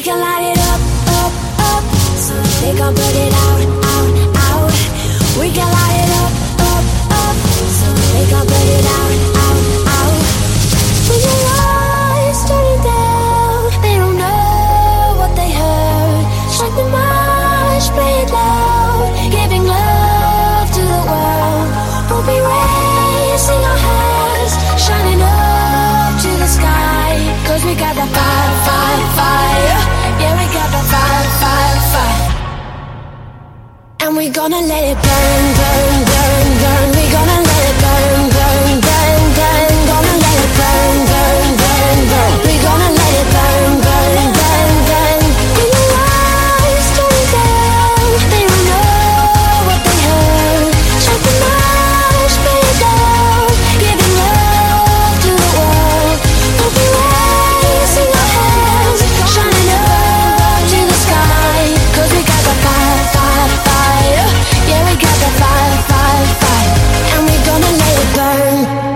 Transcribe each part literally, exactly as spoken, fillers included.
can light it up, up, up, so they can put it out, out, out. We can light it up, up, up, so they can put it out, out, out. When your lights turning down, they don't know what they heard. Strike the march, play it loud, giving love to the world. We'll be raising our hands, shining up to the sky. Cause we got the fire, fire, fire. Yeah, we got the fire, fire, fire. And we gonna let it burn, burn, burn, burn. We gonna let it burn, burn, burn, burn. Gonna let it burn, burn, burn, burn. We gonna let it burn, burn, burn, burn. When your lights turn down, they don't know what they heard. Strike the march, play it down, giving love to the world. We'll be raising our hands, shining up to the sky. Cause we got the fire, fire, fire. Yeah, we got the fire, fire, fire. And we gonna let it burn.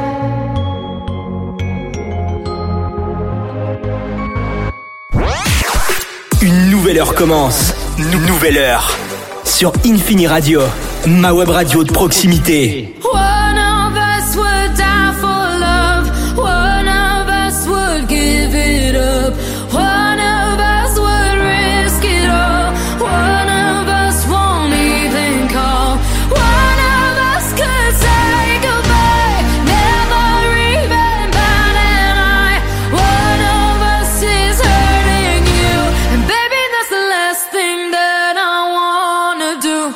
Une nouvelle heure commence. Nou- nouvelle heure. Sur Infini Radio, ma web radio de proximité. One of us would die for love. One of us would give it up. One of us would risk it all. One of us won't even call. One of us could say goodbye, never even bat an eye. One of us is hurting you, and baby, that's the last thing that I wanna do.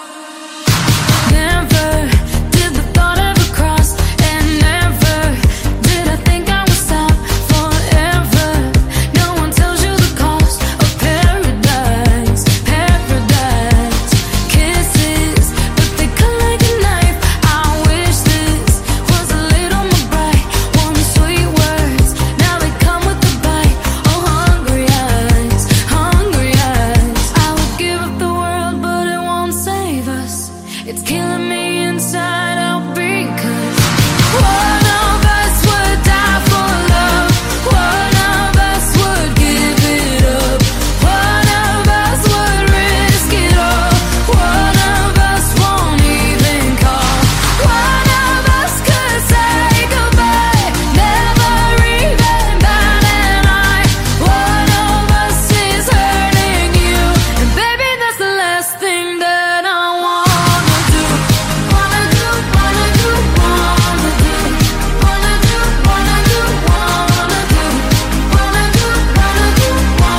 Never did the thought ever cross, and never did I think I would stop forever. No one tells you the cost of paradise, paradise. Kisses, but they cut like a knife. I wish this was a little more bright. Warm sweet words, now they come with a bite. Oh, hungry eyes, hungry eyes. I would give up the world, but it won't save us. It's killing me inside out because one of us would die for love. One of us would give it up. One of us would risk it all. One of us won't even call. One of us could say goodbye, never even bat an eye. One of us is hurting you, and baby, that's the last thing that I wanna do. Wanna do, wanna do, wanna do. Wanna do, wanna do, wanna do. Wanna do, wanna do,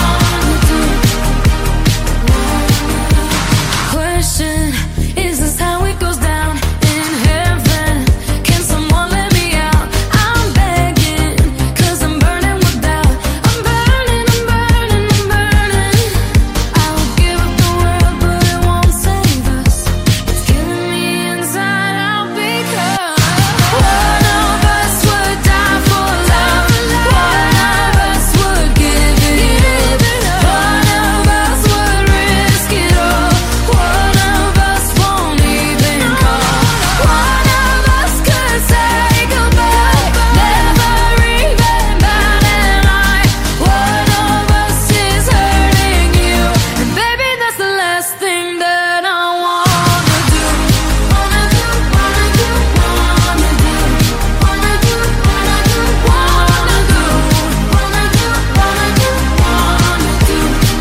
wanna do. Question, is this how it goes down in heaven? Can someone let me out? I'm begging, cause I'm burning without. I'm burning, I'm burning, I'm burning. I would give up the world, but it won't save us. It's killing me inside out because one of us would die for love. One of us would give it up. One of us would risk it all. One of us won't even call. One of us could say goodbye, never even bat an eye. One of us is hurting you, and baby, that's the last thing that I wanna do. Wanna do, wanna do, wanna do. Wanna do, wanna do, wanna do. Wanna do, wanna do, wanna do.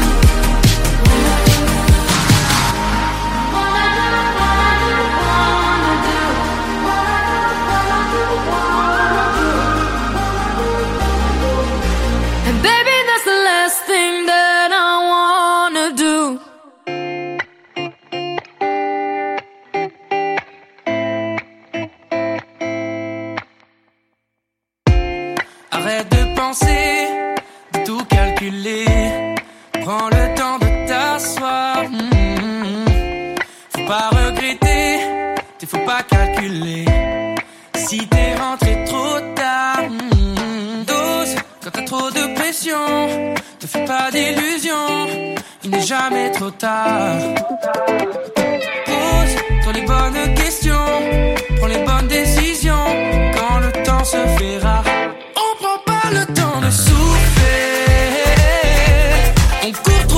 And baby, that's the last thing that I wanna do. Arrête de penser, de tout calculer. Prends le temps de t'asseoir. Mmh. Faut pas regretter, t'es faut pas calculer. Si t'es rentré trop tard, mmh. Dose quand t'as trop de pression. Te fais pas d'illusions, il n'est jamais trop tard. Pose-toi les bonnes questions, prends les bonnes décisions. Quand le temps se fait rare, on prend pas le temps de souffler. On court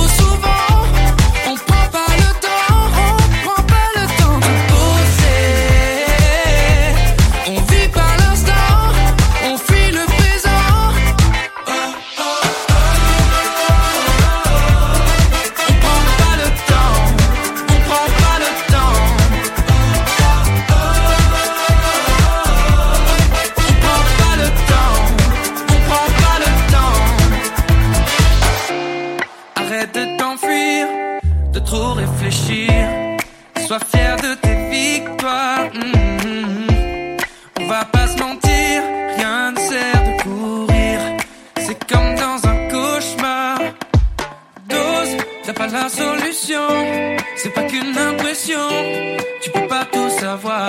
trop réfléchir. Sois fier de tes victoires. Mmh. On va pas se mentir, rien ne sert de courir. C'est comme dans un cauchemar. Dose, t'as pas la solution. C'est pas qu'une impression. Tu peux pas tout savoir.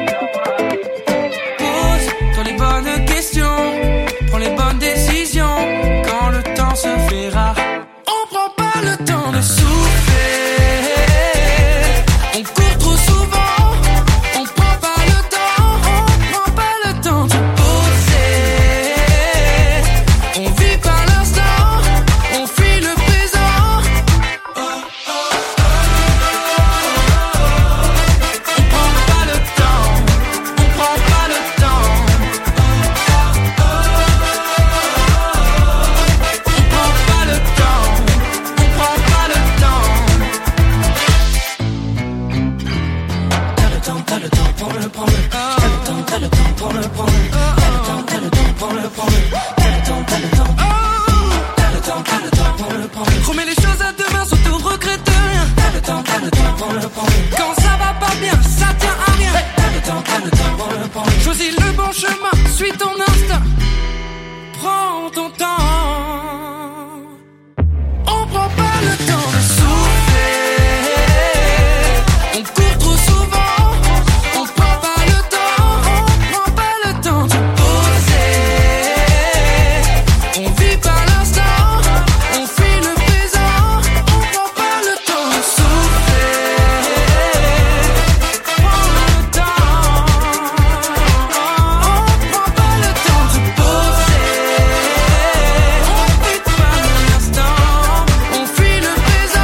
Pose-toi les bonnes questions. Prends les bonnes décisions. Quand le temps se fait rare, on prend pas le temps de souffler. On court trop souvent. On prend pas le temps. On prend pas le temps de poser. On vit par l'instant. On fuit le présent. Oh, oh, oh. On prend pas le temps. On prend pas le temps. Oh, oh, oh. On prend pas le temps. On prend pas le temps. T'as le temps, t'as le temps, prends-le, prends-le. T'as le temps, t'as le temps, prends-le, prends-le. T'as le temps, t'as le temps, prends-le, prends-le. T'as le temps, t'as le temps. T'as le temps, t'as le temps, prends-le, prends-le. Remets les choses à demain, surtout regrette rien. T'as le temps, t'as le temps, prends-le, prends-le. Quand ça va pas bien, ça tient à rien. T'as le temps, t'as le temps, prends-le, prends-le. Choisis le bon chemin, suis ton instinct. Prends ton temps. On prend pas le temps de souffler. On court trop souvent. On prend pas le temps. On prend pas le temps de poser. On vit par l'instant. On fuit le présent. On prend pas le temps de souffler. Prends le temps. On prend pas le temps de poser. On vit par l'instant. On fuit le présent.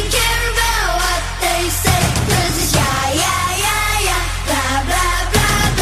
Blah blah blah.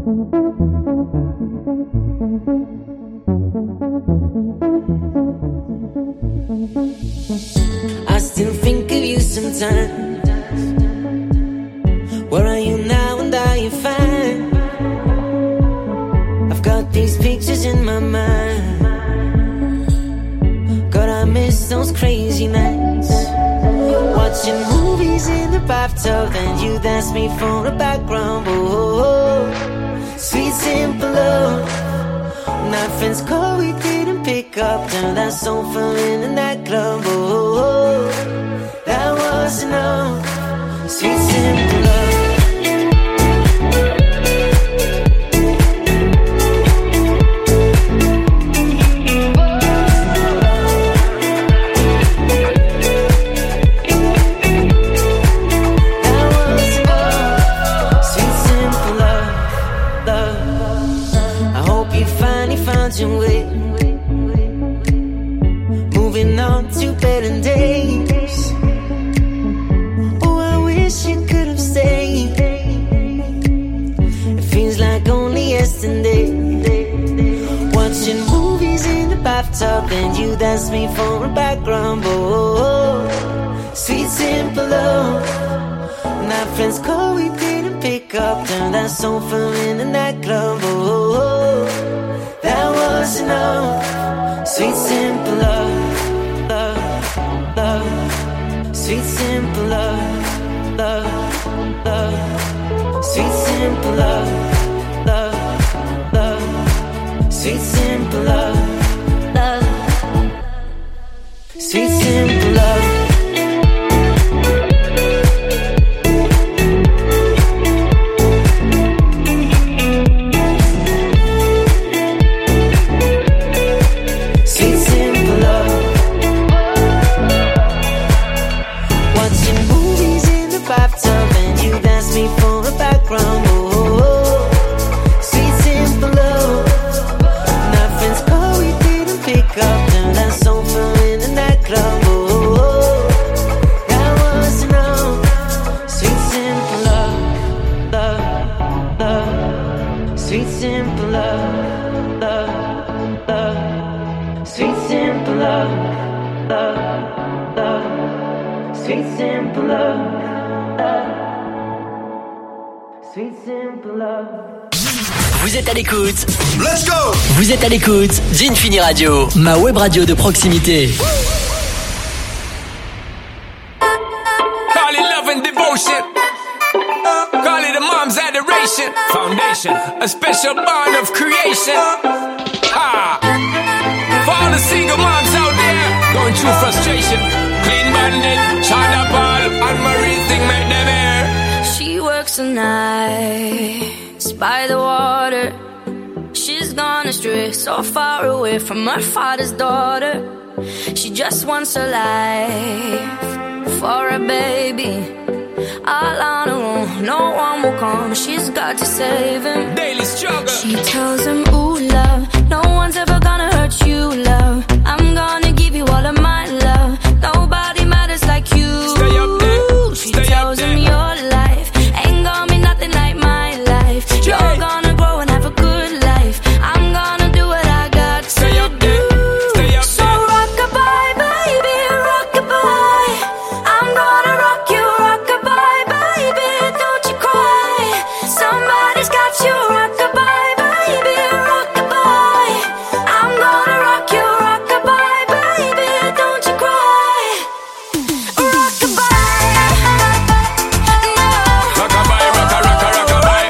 I still think of you sometimes. Where are you now and are you fine? I've got these pictures in my mind. God, I miss those crazy nights. Watching movies in the bathtub and you dance me for the background. Oh, sweet simple love. Night friends call, we didn't pick up. Turn that sofa in the nightclub. Oh, that was enough. Sweet simple love. Your way, moving on to better days. Oh, I wish you could have stayed. It feels like only yesterday. Watching movies in the bathtub and you dance me for a background. Oh, sweet simple love. Night friends call, we didn't pick up. Turn that sofa in the nightclub. Oh, that was enough. Sweet simple love, love, love. Sweet simple love, love, love. Sweet simple love, love, love. Sweet simple love, love. Sweet simple love. Vous êtes à l'écoute. Let's go. Vous êtes à l'écoute d'Infini Radio, ma web radio de proximité. Call it love and devotion. Call it a mom's adoration. Foundation, a special bond of creation. Ah. For all the single moms out there going through frustration. Clean Bandit, China Paul, and Marie thing make them air. She works the nights by the water. She's gone astray, so far away from her father's daughter. She just wants a life for a baby. All on her own, no one will come. She's got to save him. Daily struggle. She tells him, ooh, love, no one's ever gonna hurt you, love. I'm gonna give you all of my love. Nobody matters like you. Stay up there. She Stay tells up there. him your life ain't gonna be nothing like my life. You're Jay. gonna grow and have a good life. I'm gonna do what I got to Stay up there. Stay up so there. rock-a-bye, baby, rock-a-bye. I'm gonna rock you, rock-a-bye, baby, don't you cry. Somebody's got you, rock-a-bye, baby, rock-a-bye. I'm gonna rock you, rock-a-bye, baby, don't you cry. Rock-a-bye, no. Rock-a-bye, rocka, rocka, rock-a-bye.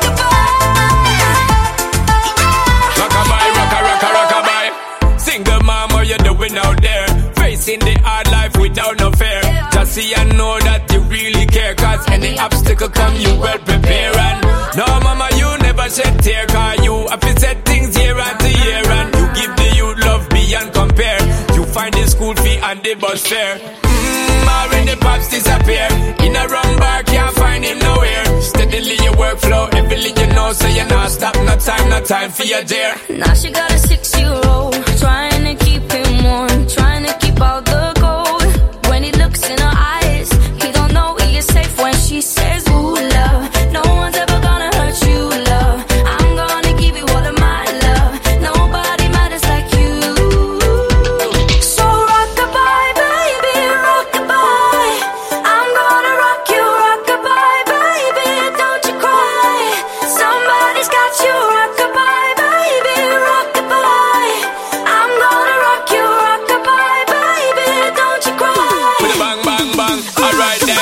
Rock-a-bye, rocka, rocka, rock-a-bye. Single mom, what you doing out there? Facing the hard life without no fear. Just see and know that you really care. Cause any obstacle come, you well prepare. And no, mama, you never shed tear. Cause you have to set things year after year. And you give the youth love beyond compare. You find the school fee and the bus fare. Mmm, already pops disappear. In a run bar, can't find him nowhere. Steadily your workflow, everything you know. So you're not stop, no time, no time for your dear. Now she got a six-year-old, trying to keep him warm, trying to keep out the cold. When he looks in her eyes, he don't know he is safe when she says, ooh, love, no one's ever gonna hurt you, love. I'm gonna Alright then.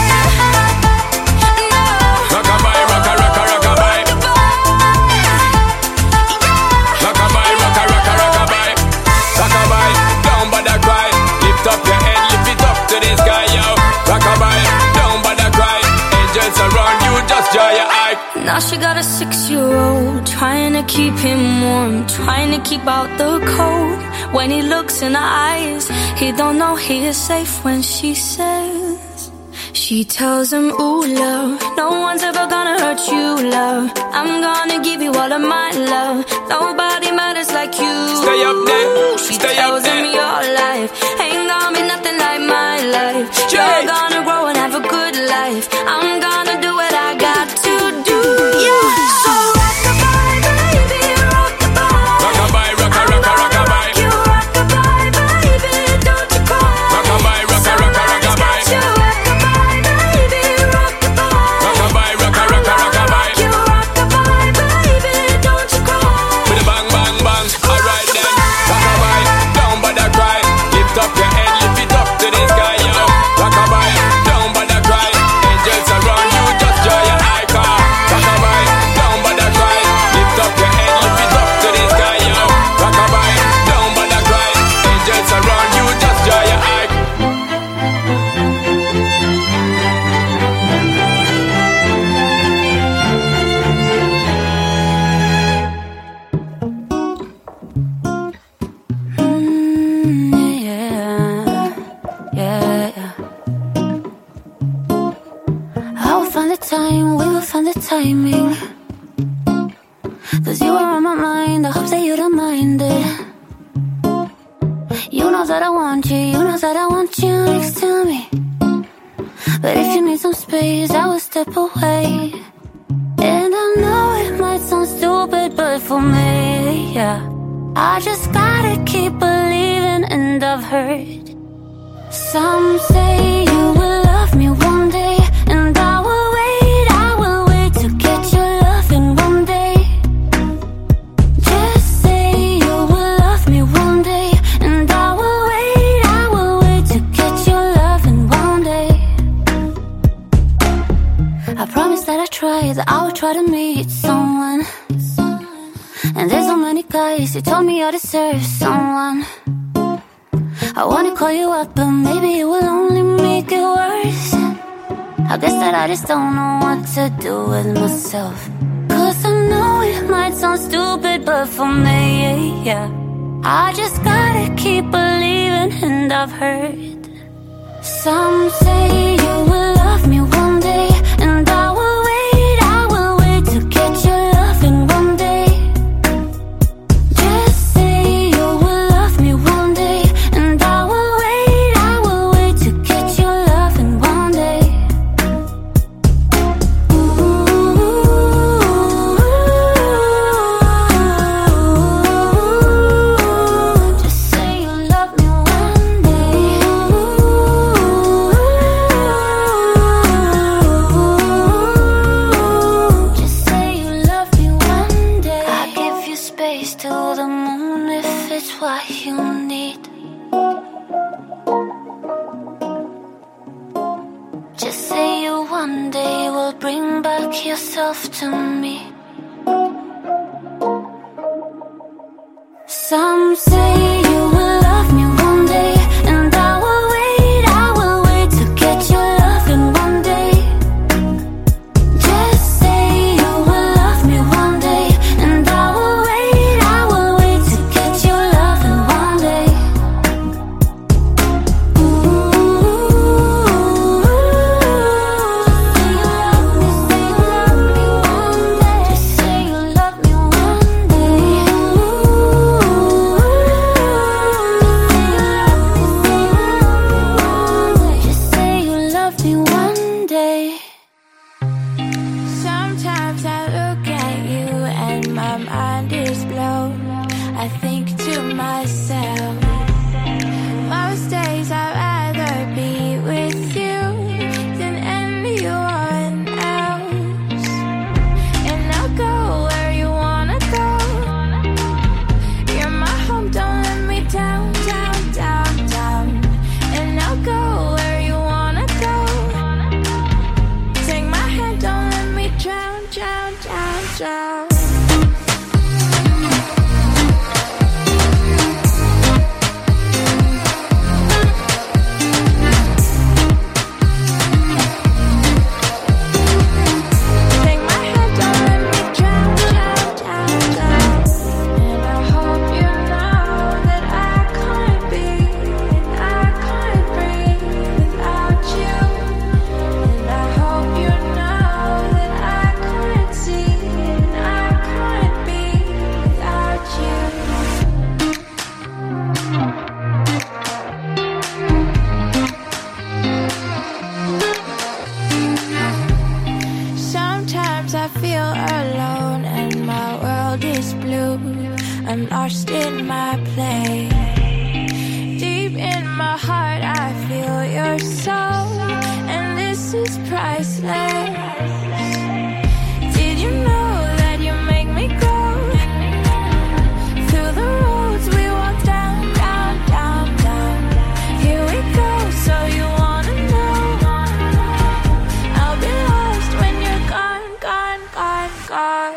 Rockabye, rocka, rocka, rockabye. Rockabye, rocka, rocka, rockabye. Rockabye, down by the cry. Lift up your head, lift it up to the sky, yo. Rockabye, down by the cry. Angels around you, just dry your eye. Now she got a six-year-old, trying to keep him warm, trying to keep out the cold. When he looks in her eyes, he don't know he is safe when she says, she tells him, ooh, love, no one's ever gonna hurt you, love. I'm gonna give you all of my love. Nobody matters like you. Stay up there, she stay tells up there. him your life ain't gonna be nothing like my life. You're gonna grow and have a good life. I'm gonna do what I got to do. Yeah. So rockabye, baby, rockabye. Rockabye, rocka, rocka, rockabye. You rockabye, baby, don't you cry. Rockabye, rocka, rocka, rockabye. You rockabye, baby, rockabye. Rockabye, rocka, rocka, rockabye. You rockabye, baby, don't you cry. With a bang, bang, bang. Alright then. Rockabye, down by the cry. Lift up your head, lift it up to the sky, yo. Rockabye, down by the cry. Angels around you, just dry your eye car. Rockabye, down by the cry. Lift up your head, lift it up to the sky, yo. Rockabye, down by the cry. Angels around you, just dry your eye. Yeah, yeah, yeah. I will find the time, we will find the timing. Cause you are on my mind, I hope that you don't mind it. You know that I want you, you know that I want you next to me. But if you need some space, I will step away. And I know it might sound stupid, but for me, yeah, I just gotta keep believing, and I've heard some say you will love me one day, and I will wait, I will wait to get your loving one day. Just say you will love me one day, and I will wait, I will wait to get your loving one day. I promise that I try, that I will try to meet someone. And there's so many guys who told me I deserve someone. I wanna call you up, but maybe it will only make it worse. I guess that I just don't know what to do with myself. Cause I know it might sound stupid, but for me, yeah, I just gotta keep believing, and I've heard some say you will love me one day, and I will wait, I will wait to get your loving one day. Just say you will love me one day, and I will wait, I will wait to get your loving one day. Just say you love me one day. Just say you love me one day. I give you space to the moon if it's what you need. Just say you one day will bring back yourself to me. Some say you will love me one day, and I will wait, I will wait to get your loving one day. Just say you will love me one day, and I will wait, I will wait to get your loving one day. Ooh, say you love me, say you love me one day. my place. Deep in my heart, I feel your soul, and this is priceless. Did you know that you make me go through the roads we walk down, down, down, down? Here we go, so you wanna know? I'll be lost when you're gone, gone, gone, gone.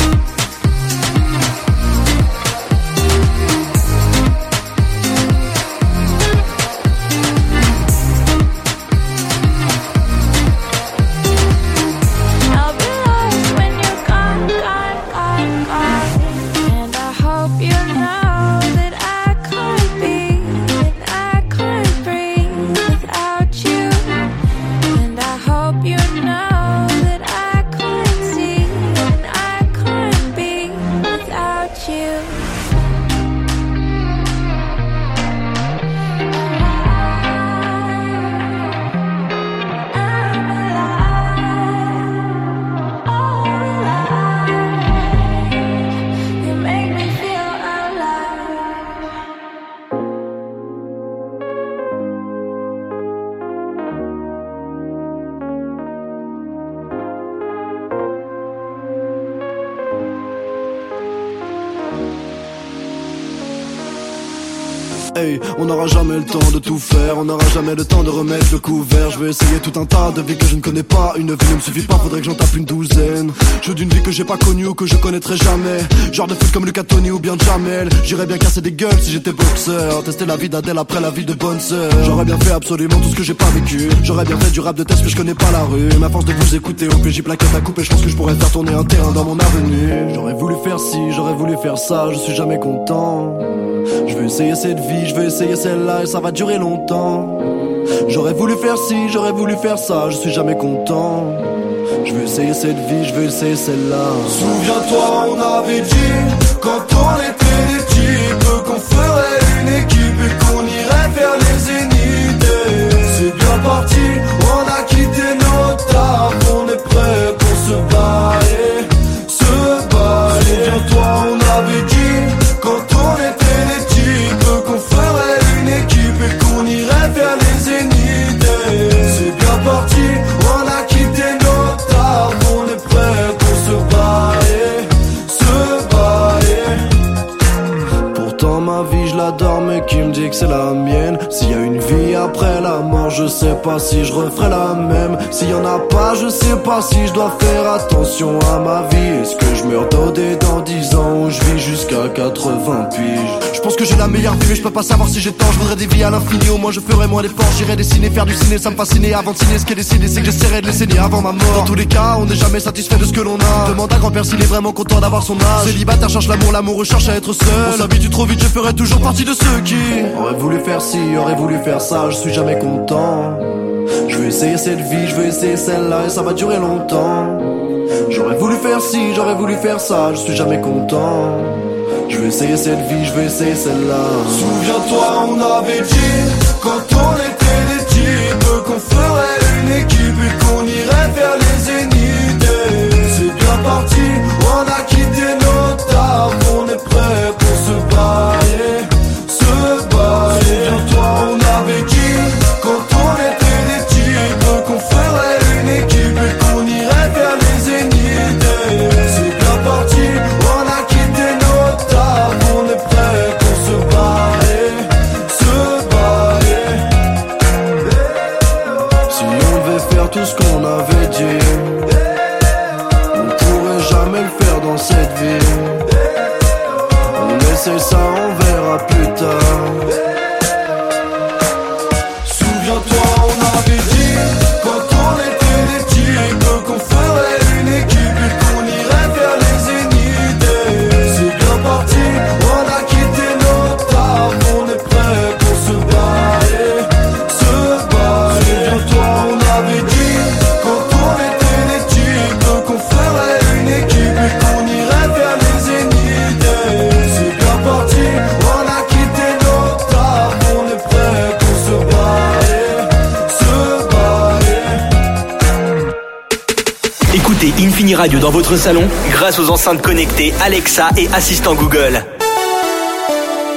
Hey, on n'aura jamais le temps de tout faire, on n'aura jamais le temps de remettre le couvert. Je vais essayer tout un tas de vies que je ne connais pas. Une vie ne me suffit pas, faudrait que j'en tape une douzaine. Je veux d'une vie que j'ai pas connue ou que je connaîtrai jamais. Genre de foot comme Lucas Tony ou bien Jamel. J'irais bien casser des gueules si j'étais boxeur. Tester la vie d'Adèle après la vie de bonne sœur. J'aurais bien fait absolument tout ce que j'ai pas vécu. J'aurais bien fait du rap de test mais je connais pas la rue. Ma force de vous écouter au P J plaquette à couper, je pense que je pourrais faire tourner un terrain dans mon avenue. J'aurais voulu faire ci, j'aurais voulu faire ça, je suis jamais content. Je veux essayer cette vie, je veux essayer celle-là et ça va durer longtemps. J'aurais voulu faire ci, j'aurais voulu faire ça, je suis jamais content. Je veux essayer cette vie, je veux essayer celle-là. Souviens-toi, on avait dit, quand on était des types, qu'on ferait une équipe et qu'on irait faire les zéniths. C'est bien parti, on a quitté nos tables, on est prêt pour se bailler, se bailler. Souviens-toi, on avait dit, quand on était des types, qu'on ferait une équipe et qu'on irait faire les zéniths. C'est bien parti, on a quitté nos tables, on est prêt pour se bailler, se bailler. Pourtant ma vie je l'adore mais qui me dit que c'est la mienne. S'il y a une vie après la mort, je sais pas si je referai la même. S'il y en a pas, je sais pas si je dois faire attention à ma vie. Est-ce que je meurs dodé dans dix ans ou je vis jusqu'à quatre-vingts piges? Je pense que j'ai la meilleure vie mais je peux pas savoir si j'ai tort. Je voudrais des vies à l'infini, au moins je ferai moins d'efforts. J'irai dessiner, faire du ciné, ça me fascinait. Avant de signer, ce qui est décidé c'est que j'essaierai de les saigner avant ma mort. Dans tous les cas, on n'est jamais satisfait de ce que l'on a. Demande à grand-père s'il est vraiment content d'avoir son âge. Célibataire cherche l'amour, l'amour cherche à être seul. On s'habitue trop vite, je ferai toujours partie de ceux qui aurait voulu faire ci, aurait voulu faire ça, je suis jamais content. Je veux essayer cette vie, je veux essayer celle-là et ça va durer longtemps. J'aurais voulu faire ci, j'aurais voulu faire ça, je suis jamais content. Je veux essayer cette vie, je veux essayer celle-là. Souviens-toi, on avait dit, quand on était des types, qu'on ferait une équipe et qu'on irait faire les zéniths. C'est bien parti, on a quitté nos tables, on est prêt pour se bailler, se bailler. Souviens-toi, on avait dit, quand on était des types, qu'on ferait une équipe et qu'on irait faire les zéniths. C'est bien parti, on a quitté nos tables, on est prêt pour se bailler, se bailler. Si on devait faire tout ce qu'on avait dit, on pourrait jamais le faire dans cette vie. On essaie ça, on verra plus tard. Souviens-toi, on avait dit, quand on était des types, qu'on ferait une équipe et qu'on irait faire les zéniths. C'est bien parti, on a quitté nos tables, on est prêt pour se bailler, se bailler. Souviens-toi, on avait dit, quand on était des types, qu'on ferait une équipe et qu'on irait faire les zéniths. C'est bien parti, on a quitté nos tables, on est prêt pour se bailler, se bailler. Écoutez Infini Radio dans votre salon grâce aux enceintes connectées Alexa et assistant Google.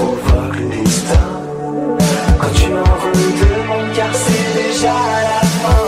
provoque le destin. Quand tu en redemandes, car c'est déjà la fin.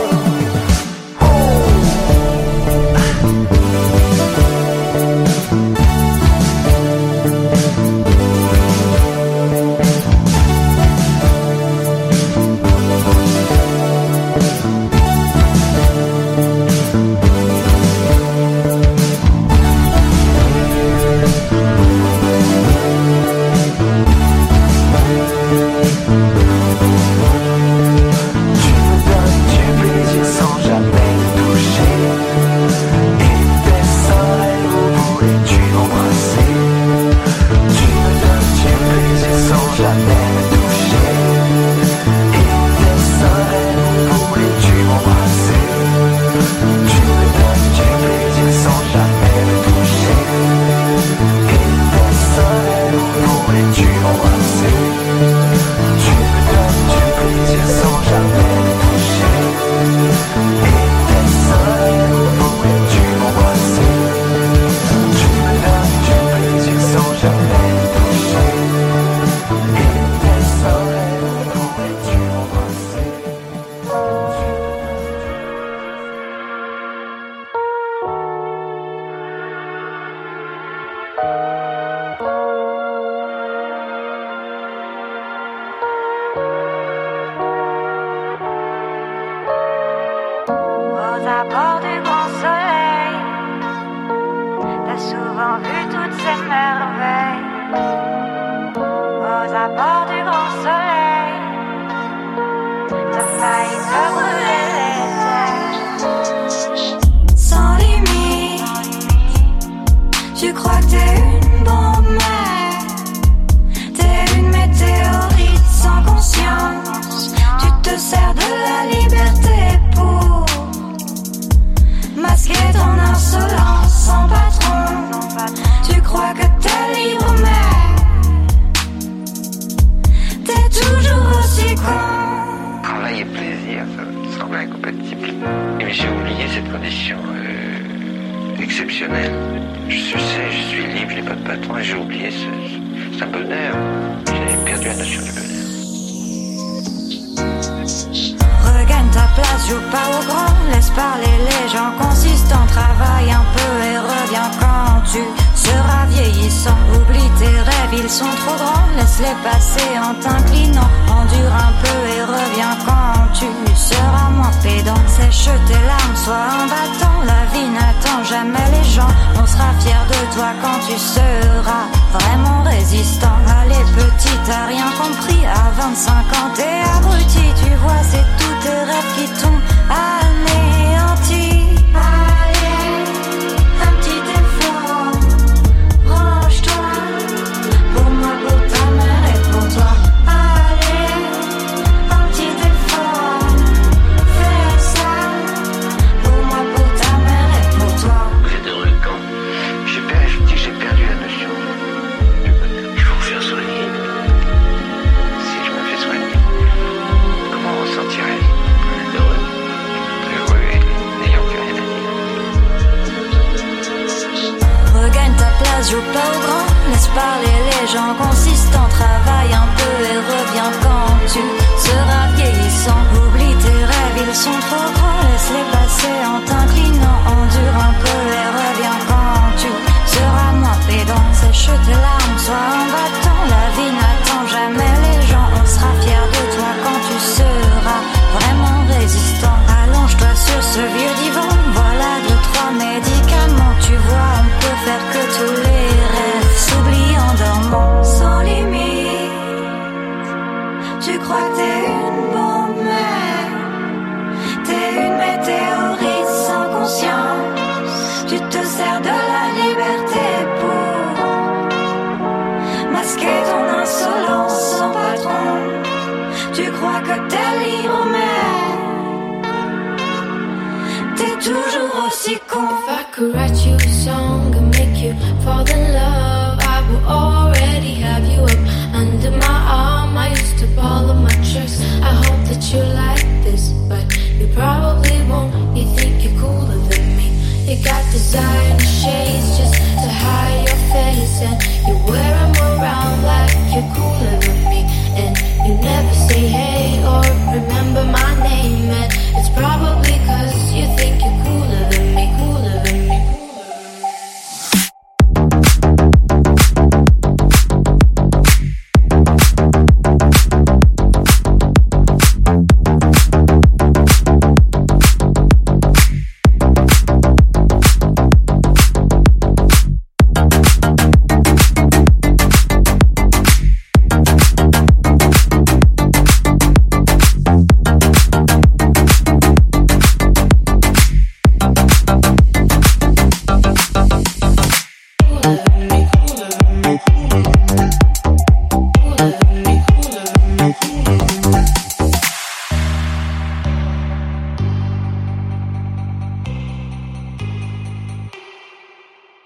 Designer shades just to hide your face, and you wear them around like you're cool.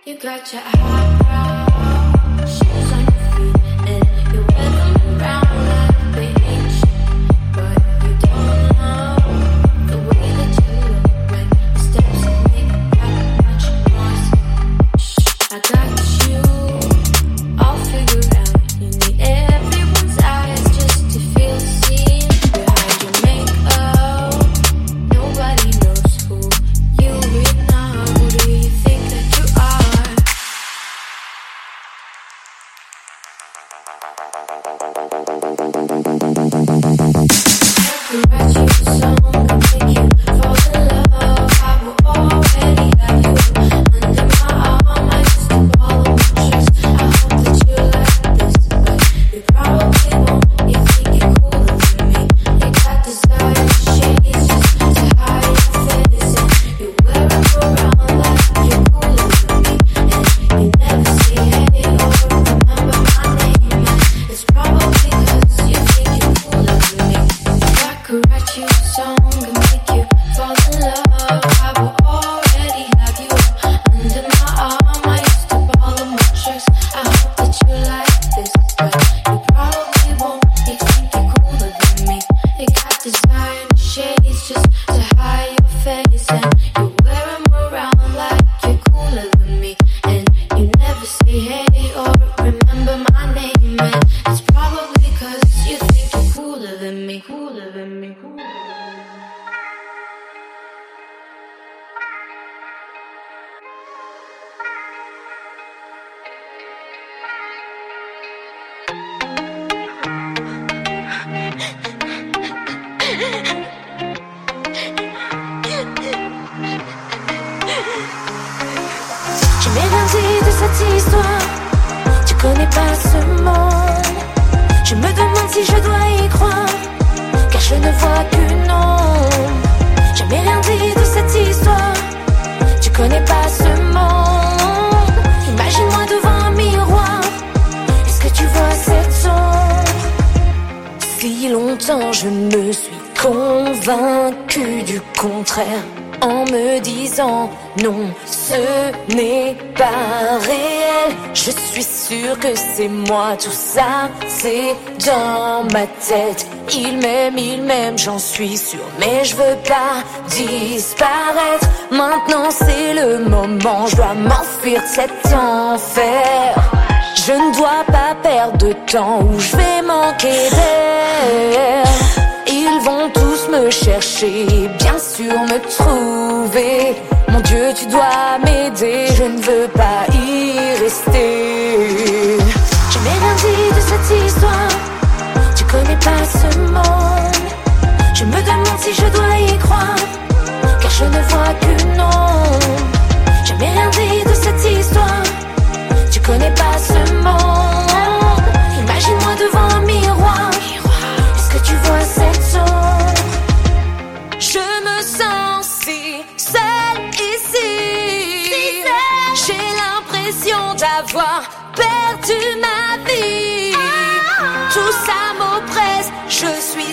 You got your high shoes on your feet and you wear them around like they ain't shit. But you don't know the way that you look when your steps make that much noise. Shh, I got you all figured out. You need everyone's eyes just to feel seen. Behind your makeup, nobody knows who you really are. Who do you think that you are? Je me suis convaincue du contraire en me disant non, ce n'est pas réel. Je suis sûre que c'est moi, tout ça c'est dans ma tête. Il m'aime, il m'aime, j'en suis sûre, mais je veux pas disparaître. Maintenant c'est le moment, je dois m'enfuir de cet enfer. Je ne dois pas perdre de temps où je vais manquer d'air. Ils vont tous me chercher, bien sûr me trouver. Mon Dieu, tu dois m'aider, je ne veux pas y rester. Je n'ai rien dit de cette histoire, tu connais pas ce monde. Je me demande si je dois y croire, car je ne vois que non. Je n'ai rien dit de cette histoire, tu connais pas ce monde. Imagine-moi devant un miroir, est-ce que tu vois cette sombre? Je me sens si seule ici, si seule. J'ai l'impression d'avoir perdu ma vie. ah. Tout ça m'oppresse, je suis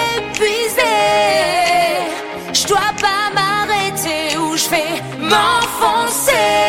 épuisée. Je dois pas m'arrêter ou je vais m'enfoncer.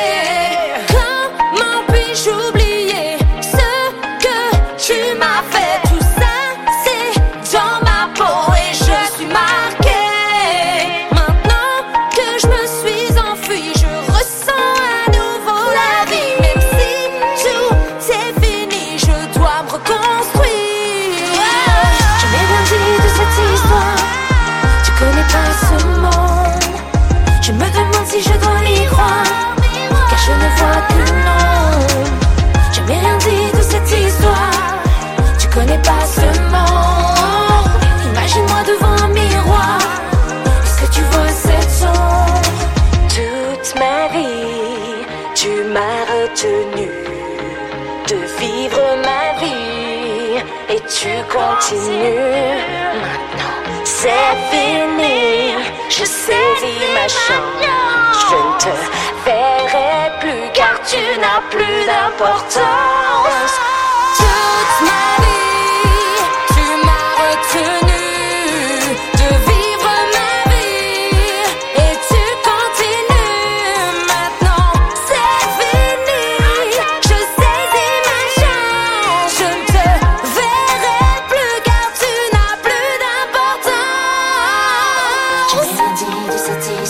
J'oubliais ce que tu m'as fait. Tout ça c'est dans ma peau et je suis marquée. Maintenant que je me suis enfuie, je ressens à nouveau la vie. Même si tout c'est fini, je dois me reconstruire. Je n'ai rien dit de cette histoire, tu connais pas ce monde. Je me demande si je dois y croire, car je ne vois que non. Je n'ai rien dit de cette histoire, tu connais pas ce monde. Imagine-moi devant un miroir, est-ce que tu vois cette sombre? Toute ma vie, tu m'as retenu de vivre ma vie et tu continues. Maintenant c'est fini, je saisis ma chance. Je ne te verrai plus car tu n'as plus d'importance. Toute ma vie, tu m'as retenu de vivre ma vie et tu continues. Maintenant c'est fini.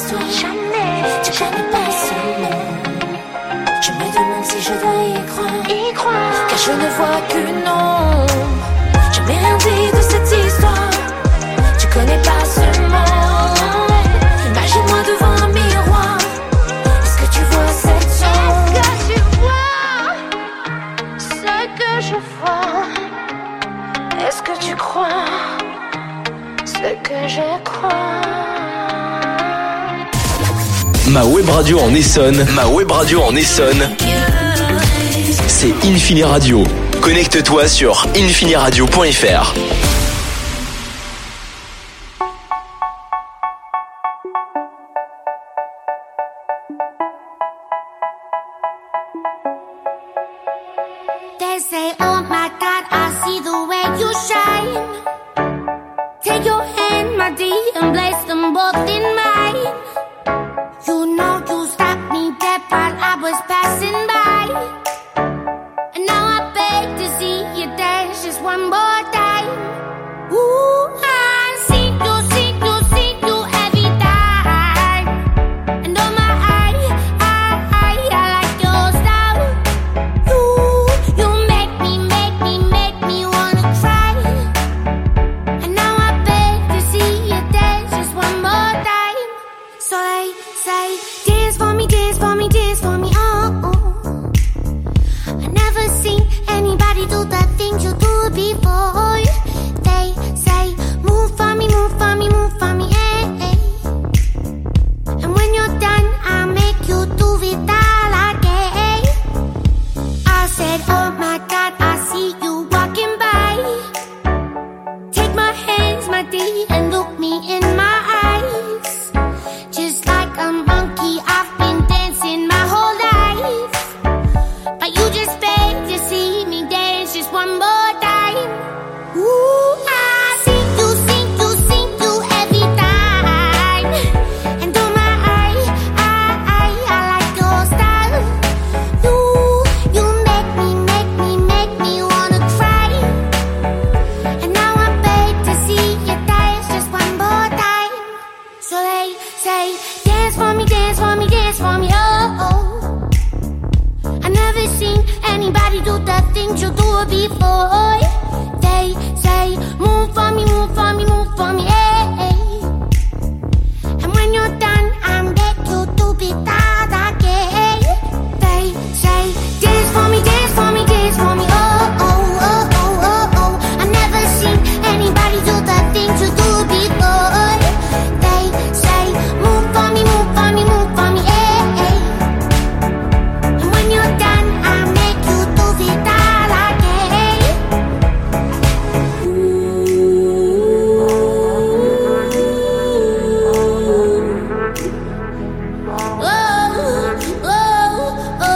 histoire. Jamais, tu connais pas ce monde. Je me demande si je dois y croire, y croire. Car je ne vois qu'une ombre. Je n'ai rien dit de cette histoire. Tu connais pas ce monde. Imagine-moi devant un miroir. Est-ce que tu vois cette ombre? Est-ce que tu vois ce que je vois? Est-ce que tu crois ce que je crois? Ma web radio en Essonne, ma web radio en Essonne, c'est Infini Radio. Connecte-toi sur infiniradio point f r. They say, oh my God, I see the way you shine. Take your hand, my dear, and place them both in mine. You know you stopped me dead while I was passing by. And now I beg to see you dance just one more time. Ooh, I see you, see you, see you every time. And oh my, I, I, I, I like your style. You, you make me, make me, make me wanna cry. And now I beg to see you dance just one more time. So they say, dance for me, dance for me, dance for me, oh, oh. I never seen anybody do the things you do before. They say, move for me, move for me, move for me, eh, eh. And when you're done, I'll make you do it all again. I said, oh my God, I see you walking by. Take my hands, my dear, and look me in my eyes. Just like a monkey, I've been dancing my whole life. But you just beg to see me dance just one more time. Ooh, I see you, see you, see you every time. And oh my, I, I, I, I like your style. You, you make me, make me, make me wanna cry. And now I beg to see you dance just one more time. So they say, dance for me, dance for me, dance for me, oh, oh. I never seen anybody do the things you do before. They say, move for me, move for me, move for me, eh, eh. And when you're done, I'll make you do it all again. They say, dance for me, dance for me, dance for me, oh, oh, oh, oh, oh, oh. I never seen anybody do the things you do before. They say, move for me, move for me, move for me, eh, eh. And when you're done, I'll make you do it all again. Oh, oh, oh,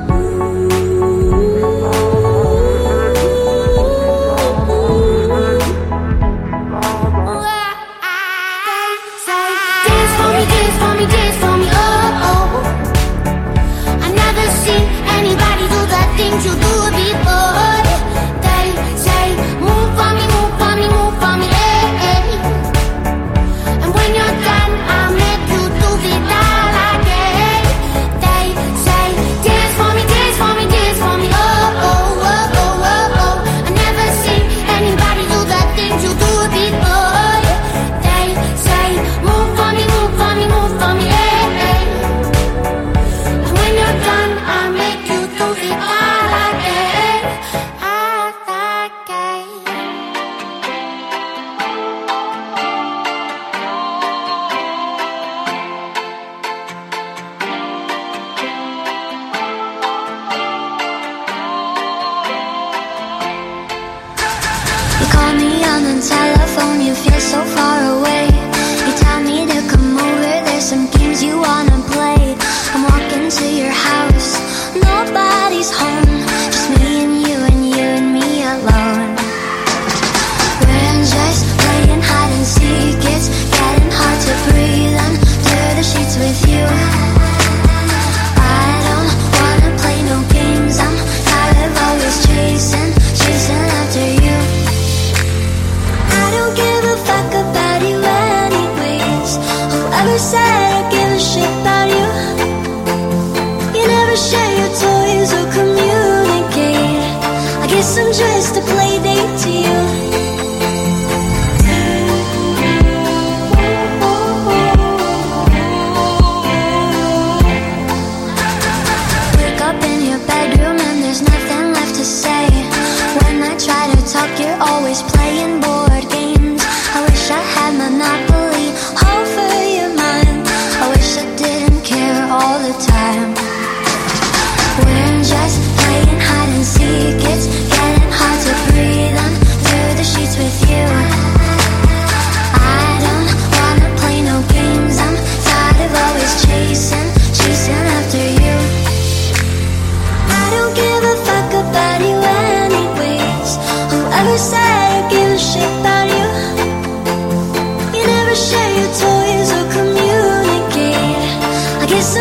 dance for me, dance for me, dance for me, oh, oh. I never seen anybody do the things you do before. They say, move for me, move for me, move for me, eh, eh. And when you're done, I'll make you do it all again. They say, dance for me, dance for me, dance for me, oh, oh, oh, oh, oh, oh. I never seen anybody do the things you do before. They say, move for me, move for me, move for me, eh, eh. And when you're done, I'll make you do it all again, all again. You call me on the telephone, you feel so far away. You tell me to come over, there's some games you wanna play. I'm walking to your house, nobody's home. Just me and you and you and me alone. We're just playing hide and seek, it's getting hard to breathe under the sheets with you. I don't wanna play no games, I'm tired of always chasing, chasing after you. I don't give a fuck about you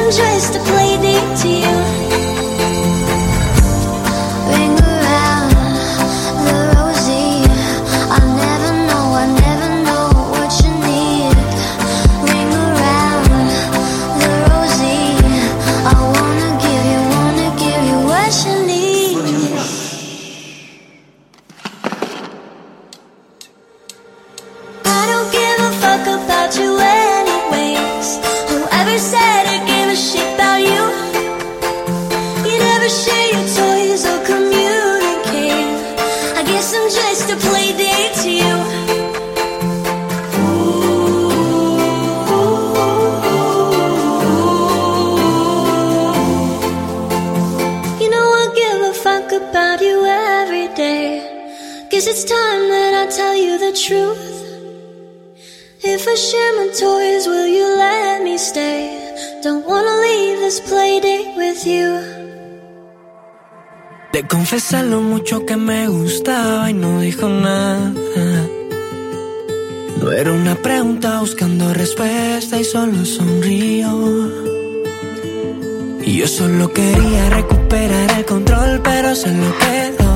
I'm just a play date to you. Ring around the rosy. I never know, I never know what you need. Ring around the rosy. I wanna give you, wanna give you what you need. I don't give a fuck about you anyways. Whoever said I gave a shit about you? You never share your toys or communicate. I guess I'm just a play date to you. You know I give a fuck about you every day. Guess it's time that I tell you the truth. If I share my toys, will you let me stay? Don't wanna leave this play date with you. Le confesé lo mucho que me gustaba y no dijo nada. No era una pregunta buscando respuesta y solo sonrió. Y yo solo quería recuperar el control, pero se lo quedó.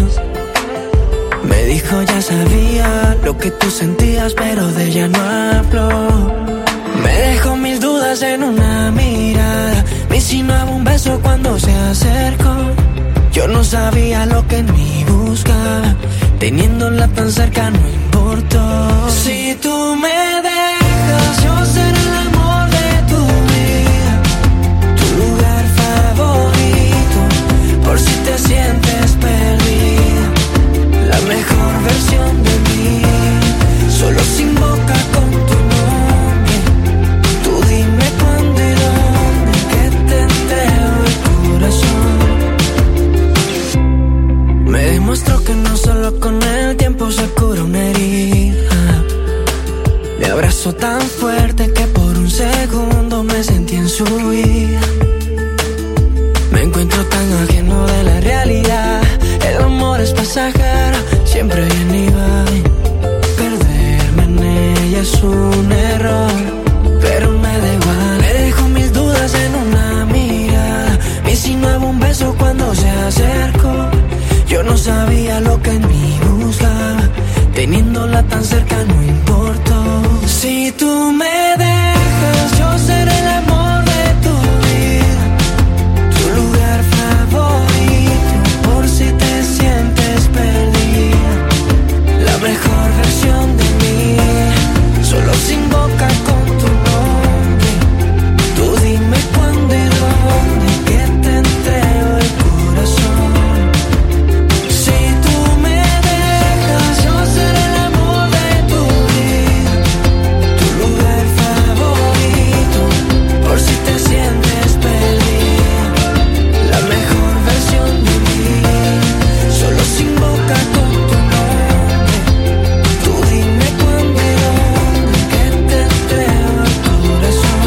Me dijo ya sabía lo que tú sentías, pero de ella no habló. Me dejó mil dudas en una mirada. Me insinuaba un beso cuando se acercó. Yo no sabía lo que en mí buscaba. Teniéndola tan cerca no importó. Si tú me dejas, yo seré el amor de tu vida, tu lugar favorito, por si te sientes perdida. La mejor versión de mí, solo sin boca con tu nombre. Tú dime cuándo y dónde, que te entrego el corazón. Me demostró que no solo con el tiempo se cura una herida. Me abrazó tan fuerte que por un segundo me sentí en su vida. Me encuentro tan ajeno de la realidad. El amor es pasajero, siempre viene y va. Perderme en ella es un error, pero me da igual. Me dejó mil dudas en una mirada. Me insinuaba un beso cuando se acercó. Yo no sabía lo que en mí buscaba. Teniéndola tan cerca no importó. Si tú me dejas, yo seré el amor de tu vida, tu lugar favorito, por si te sientes perdida. La mejor versión de mí, solo sin boca con tu nombre. Tú dime cuándo y dónde, que te entrego el corazón. Si tú me dejas, yo seré el amor de tu vida, tu lugar favorito, por si te sientes perdida. La mejor versión de mí, solo sin boca con tu nombre. Tú dime cuándo y dónde, que te entrego el corazón.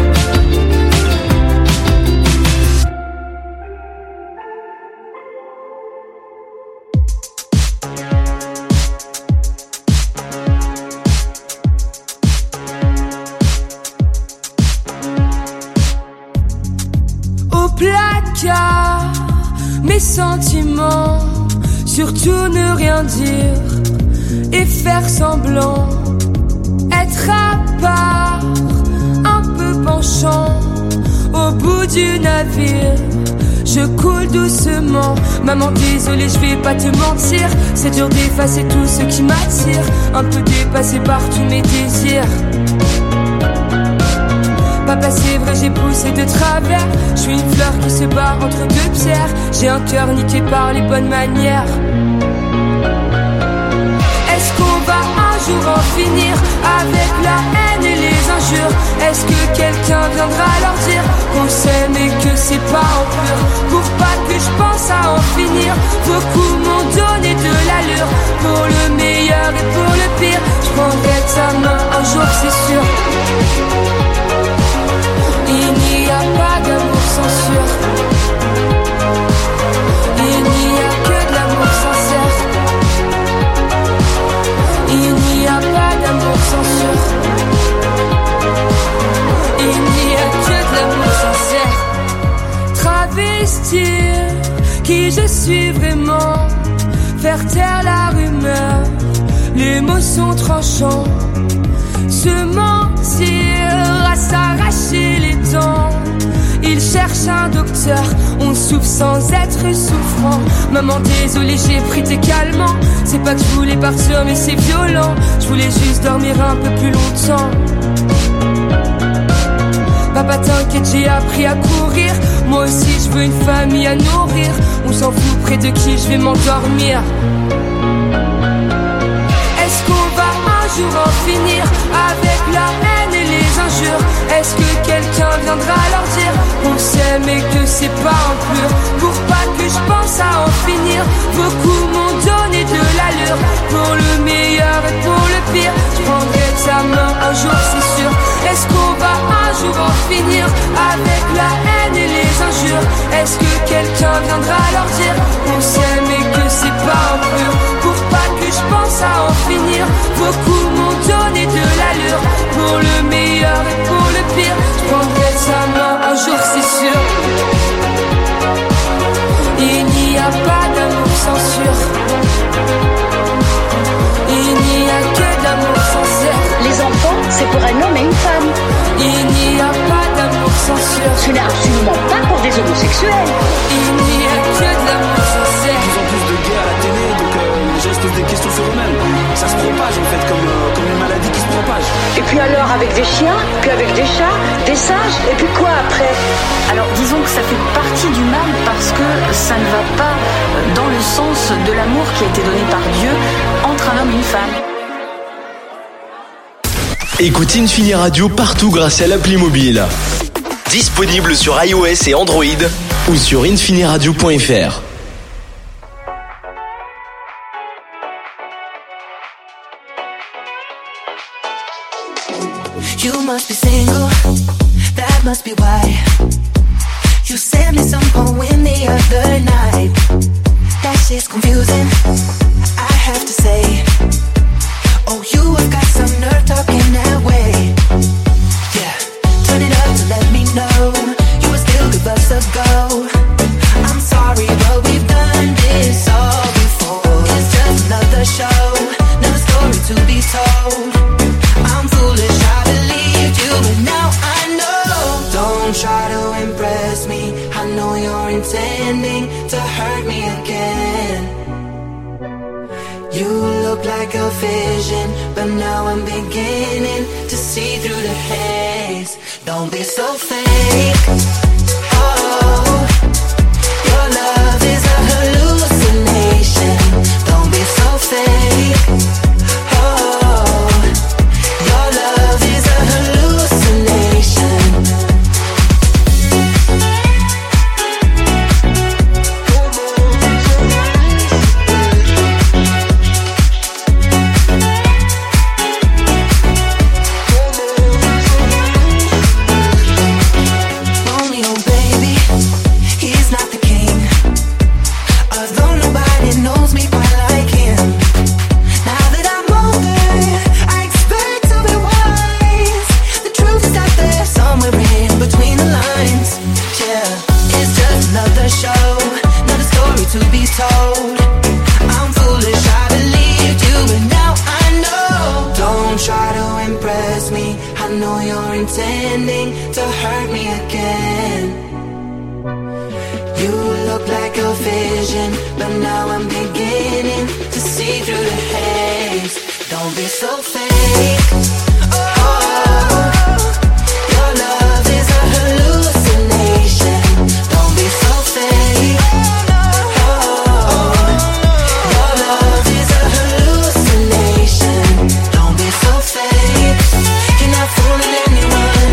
Au placard, mes sentiments, surtout ne rien dire et faire semblant, être à part, un peu penchant, au bout du navire. Je coule doucement, maman désolée je vais pas te mentir. C'est dur d'effacer tout ce qui m'attire, un peu dépassé par tous mes désirs. Papa c'est vrai j'ai poussé de travers. Je suis une fleur qui se bat entre deux pierres. J'ai un cœur niqué par les bonnes manières. Est-ce qu'on va un jour en finir avec la haine et les injures? Est-ce que quelqu'un viendra leur dire qu'on s'aime et que c'est pas en pur? Pour pas que je pense à en finir, beaucoup m'ont donné de l'allure. Pour le meilleur et pour le pire, je prendrai ta main un jour c'est sûr. Il n'y a pas d'amour sans sûr. Il n'y a que de l'amour sincère. Il n'y a pas d'amour sans sûr. Il n'y a que de l'amour sincère. qui je suis vraiment. Faire taire la rumeur, les mots sont tranchants. Se mentir à s'arracher les dents. Il cherche un docteur, on souffre sans être souffrant. Maman désolée j'ai pris tes calmants. C'est pas que je voulais partir mais c'est violent. Je voulais juste dormir un peu plus longtemps. Papa t'inquiète j'ai appris à courir. Moi aussi je veux une famille à nourrir. On s'en fout près de qui je vais m'endormir. Est-ce qu'on va un jour en finir avec la haine et les injures? Est-ce que quelqu'un viendra leur dire qu'on s'aime et que c'est pas un pur? Pour pas que je pense à en finir. Beaucoup m'ont donné de l'allure. Pour le meilleur et pour le pire, je prendrai ta main un jour c'est sûr. Est-ce qu'on va un jour en finir avec la haine et les injures? Est-ce que quelqu'un viendra leur dire qu'on s'aime et que c'est pas un pur? Pour pas que je pense à en finir. Beaucoup m'ont donné de l'allure. Pour le meilleur et pour le pire, je prendrai sa main un jour c'est sûr. Il n'y a pas d'amour sans sûr. Il n'y a que d'amour sincère. Les enfants, c'est pour un homme et une femme. Il n'y a pas d'amour sans sûr. Ce n'est absolument pas pour des homosexuels. Il n'y a que de l'amour sincère. De plus en plus de gays à la télé, donc euh, les gens se posent des questions sur eux-mêmes. Ça se propage en fait, comme, euh, comme une maladie qui se propage. Et puis alors avec des chiens, puis avec des chats, des singes, et puis quoi après? Alors disons que ça fait partie du mal parce que ça ne va pas dans le sens de l'amour qui a été donné par Dieu entre un homme et une femme. Écoute Infini Radio partout grâce à l'appli mobile. Disponible sur iOS et Android ou sur infiniradio point f r. You must be single, that must be why you sent me some poem the other night. That shit's confusing, I have to say. Oh, you have got some nerve talking that way. Yeah, turn it up to let me know you would still give us a go. I'm sorry, but we've done this all before. It's just another show, another story to be told. I'm foolish, I believed you, but now I know. Don't try to impress me, I know you're intending to hurt me again. You look like a vision, but now I'm beginning to see through the haze. Don't be so fake. Oh, your love is a hallucination. Don't be so fake. Oh, your love is a hallucination. Romeo, baby, he's not the king. Although nobody knows me quite like him. Now that I'm older, I expect to be wise. The truth is out there somewhere in between the lines. Yeah, it's just another show, another story to be told. I'm foolish, I believed you, but now I know. Don't try to impress me, I know you're intending to hurt me again. You look like a vision, but now I'm beginning to see through the haze. Don't be so fake. Oh, your love is a hallucination. Don't be so fake. Oh, your love is a hallucination. Don't be so fake. You're not fooling anyone.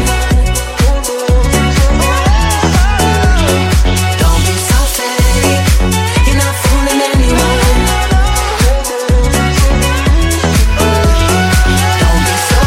Don't be so fake. You're not fooling anyone. Don't be so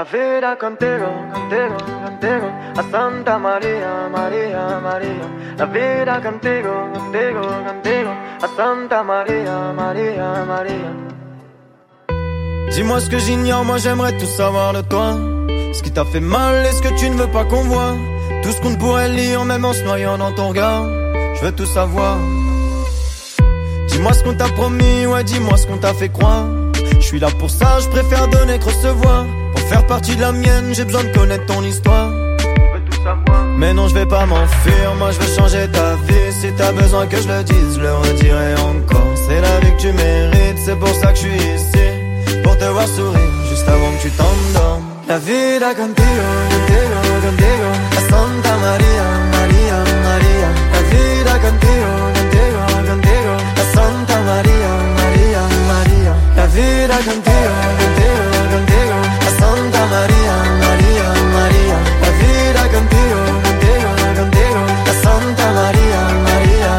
vida contigo, contigo, contigo, a Santa María, María, María. La vida contigo, contigo, contigo, a Santa María, María, María. Dis-moi ce que j'ignore, moi j'aimerais tout savoir de toi. Ce qui t'a fait mal et ce que tu ne veux pas qu'on voit. Tout ce qu'on ne pourrait lire même en se noyant dans ton regard. Je veux tout savoir. Dis-moi ce qu'on t'a promis, ouais dis-moi ce qu'on t'a fait croire. Je suis là pour ça, je préfère donner que recevoir. Pour faire partie de la mienne, j'ai besoin de connaître ton histoire. Je veux tout savoir. Mais non, je vais pas m'enfuir, moi je veux changer ta vie. Si t'as besoin que je le dise, je le redirai encore. C'est la vie que tu mérites, c'est pour ça que je suis ici. Pour te voir sourire, juste avant que tu t'endormes. La vida contigo, contigo, contigo, a Santa María, María, María. La vida contigo, contigo, contigo, a Santa María, María, María. La vida contigo, contigo, contigo, a Santa María, María, María. La vida contigo, contigo, contigo, a Santa María, María,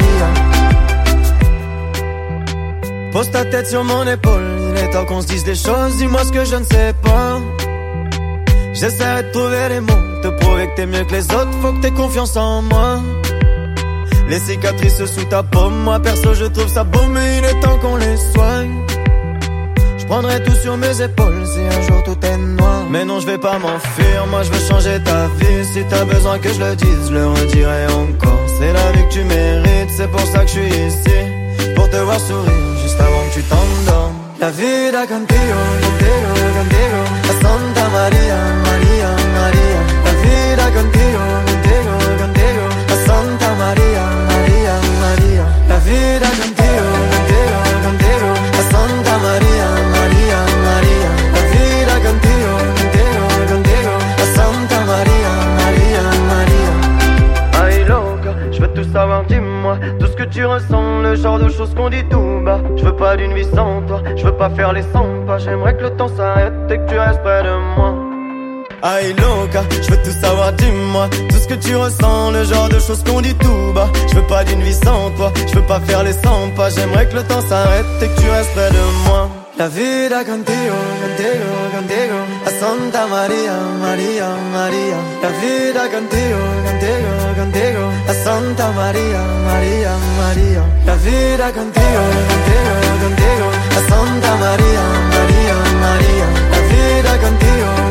María. Pose ta tête sur mon épaule, il est temps qu'on se dise des choses, dis-moi ce que je ne sais pas. J'essaierai de trouver les mots, te prouver que t'es mieux que les autres, faut que t'aies confiance en moi. Les cicatrices sous ta paume, moi perso je trouve ça beau, mais il est temps qu'on les soigne. Je prendrai tout sur mes épaules si un jour tout est noir. Mais non, je vais pas m'enfuir, moi je veux changer ta vie. Si t'as besoin que je le dise, je le redirai encore. C'est la vie que tu mérites, c'est pour ça que je suis ici. Pour te voir sourire, juste avant que tu t'endormes. La vida contigo, contigo, contigo, a Santa María, María, María. La vida contigo, contigo, contigo, a Santa María, María, María. La vida contigo, contigo, contigo, a Santa María, María, María. La vida contigo, contigo, contigo, a Santa María, María, María. Ay loca, je veux tout savoir, dis-moi tout ce que tu ressens, le genre de choses qu'on dit tout bas. Je veux pas d'une vie sans toi, je veux pas faire les cent pas. J'aimerais que le temps s'arrête et que tu restes près de moi. Ay loca, je veux tout savoir, dis-moi tout ce que tu ressens, le genre de choses qu'on dit tout bas. Je veux pas d'une vie sans toi, je veux pas faire les cent pas. J'aimerais que le temps s'arrête et que tu restes près de moi. La vida contigo, contigo, contigo, a Santa María, María, María. La vida contigo, contigo, contigo, a Santa María, María, María. La vida contigo, contigo, contigo, a Santa María, María, María. La vida contigo.